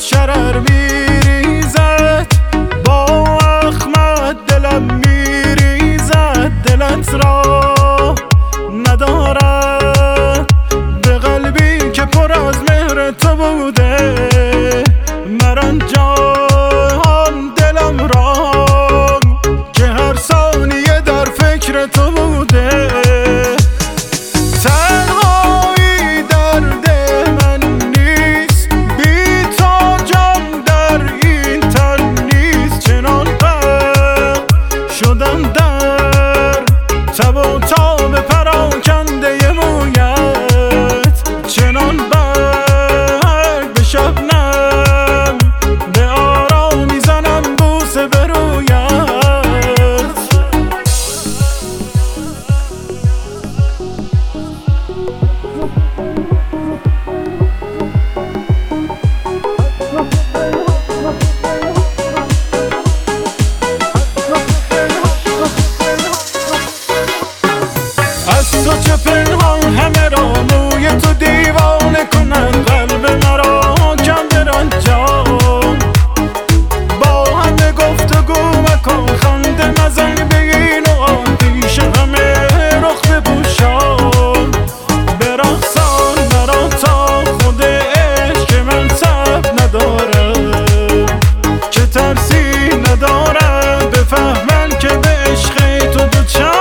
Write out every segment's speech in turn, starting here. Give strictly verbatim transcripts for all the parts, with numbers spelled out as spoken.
شرر میریزد، با احمد دلم میریزد. دلت را ندارد به قلبی که پر از مهر تو بوده. مران جان دلم را که هر ثانیه در فکر تو بوده. تنهایی درد من نیست، بی تو جان در این تن نیست. چنان غرق شدم در تب و تاب پراکنده مویت، چنان برگ به شبنم به آرام میزنم بوسه به رویت. از تو چه پنهان همه را موی تو دیوانه کنن قلب مرا کم برنجان. با همه گفتگو مکن خنده مزن بگین و آتیش همه رخ بپوشان. برقصان مرا تا خود عشق که من تب ندارم، که ترسی ندارم بفهمن که به عشق تو دوچارم.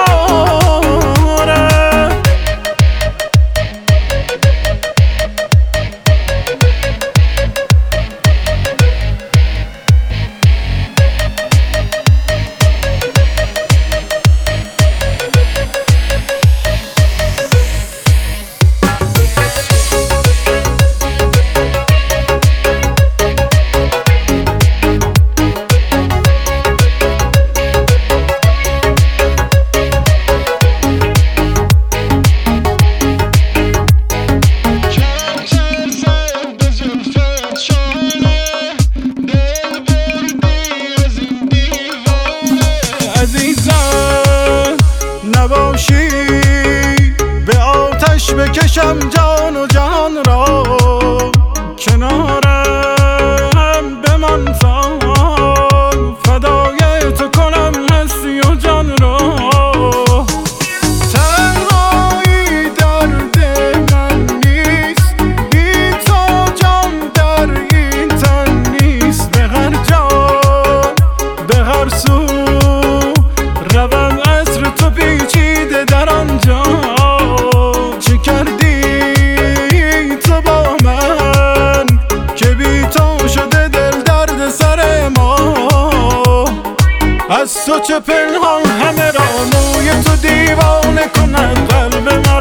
عزیزم نباشی به آتش بکشم جان و جهان را، کنارم بمان تا فدای تو کنم هستی و جان را. تنهایی درد من نیست، بی تو جان در این تن نیست. به هر جا به هر سو روم عصر تو پیچیده در آنجا. چه کردی تو با من که بی تو شده دل درد سر ما. از تو چه پنهان همه را موی تو دیوانه کند قلب من.